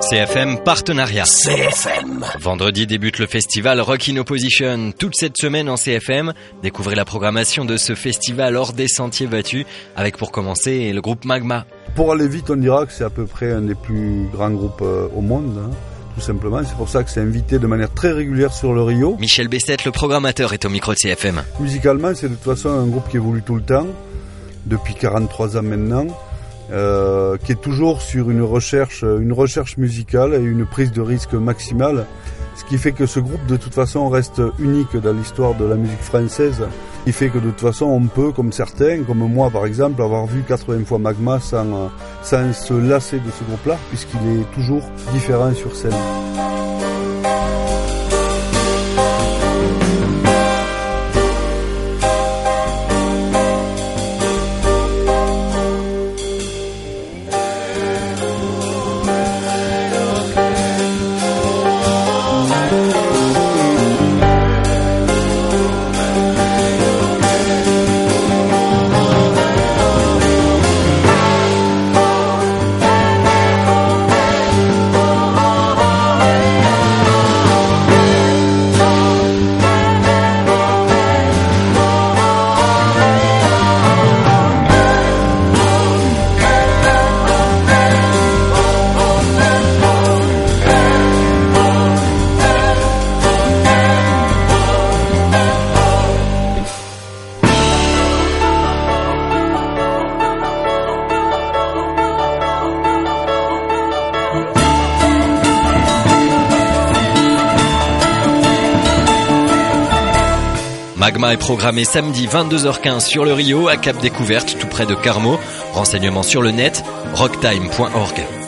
CFM Partenariat. CFM. Vendredi débute le festival Rock in Opposition. Toute cette semaine en CFM, découvrez la programmation de ce festival hors des sentiers battus, avec pour commencer le groupe Magma. Pour aller vite, on dira que c'est à peu près un des plus grands groupes au monde, tout simplement. C'est pour ça que c'est invité de manière très régulière sur le Rio. Michel Bessette, le programmateur, est au micro de CFM. Musicalement, c'est de toute façon un groupe qui évolue tout le temps, depuis 43 ans maintenant. Qui est toujours sur une recherche musicale et une prise de risque maximale, ce qui fait que ce groupe de toute façon reste unique dans l'histoire de la musique française, ce qui fait que de toute façon on peut, comme certains, comme moi par exemple, avoir vu 80 fois Magma sans se lasser de ce groupe-là, puisqu'il est toujours différent sur scène. Magma est programmé samedi 22h15 sur le Rio, à Cap Découverte, tout près de Carmaux. Renseignements sur le net, rocktime.org.